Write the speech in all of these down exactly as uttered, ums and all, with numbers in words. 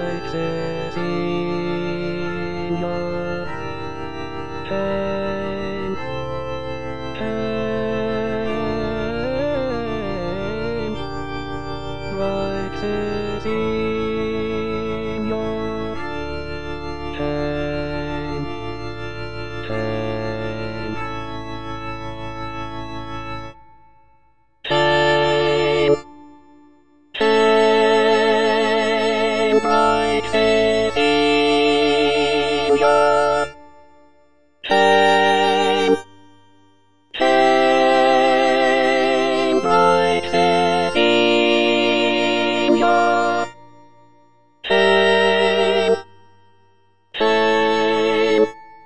voices in your pain, pain, voices in your pain, pain, pain, pain, voices in your pain, pain, voices in your pain, pain,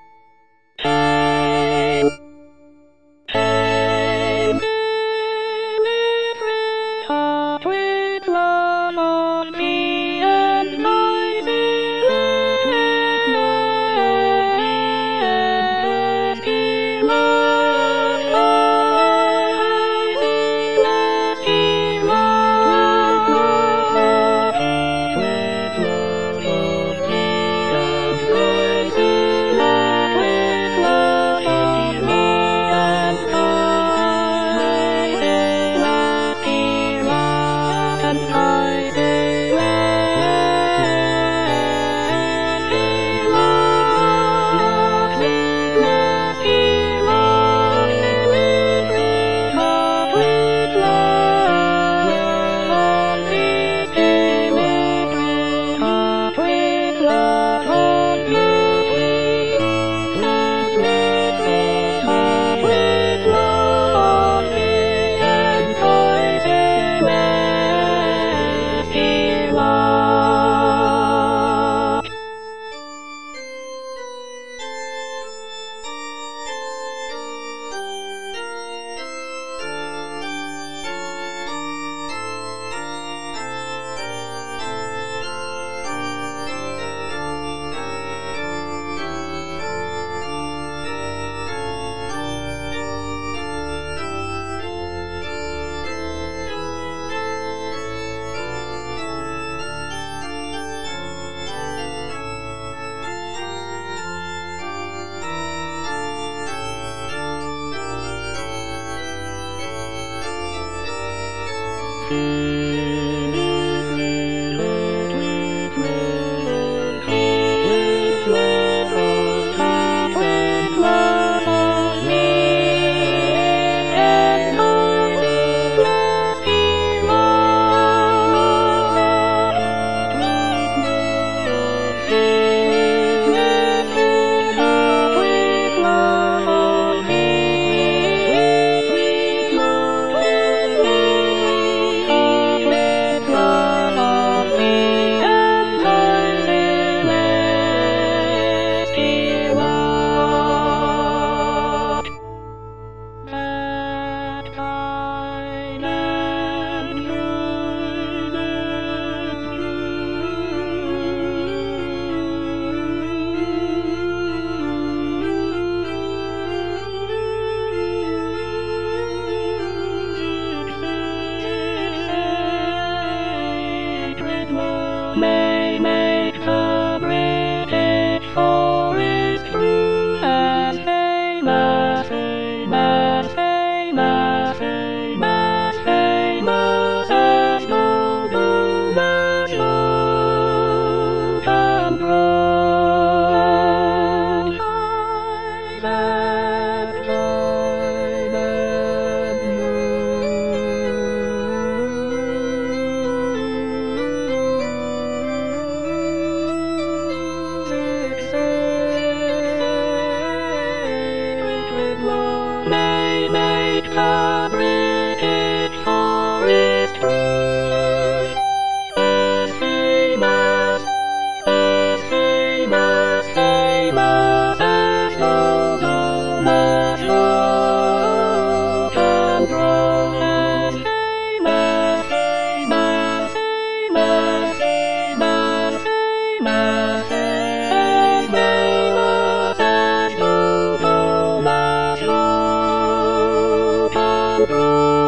pain, pain, every heart with love on me and noisy may make the British forest blue as famous, famous, famous, famous, famous as noble as Oakham Grove. That time and may make the British forest blue as famous, as famous, famous as noble as Oakham Grove, as famous, famous, famous, famous, famous, as famous as noble as Oakham Grove.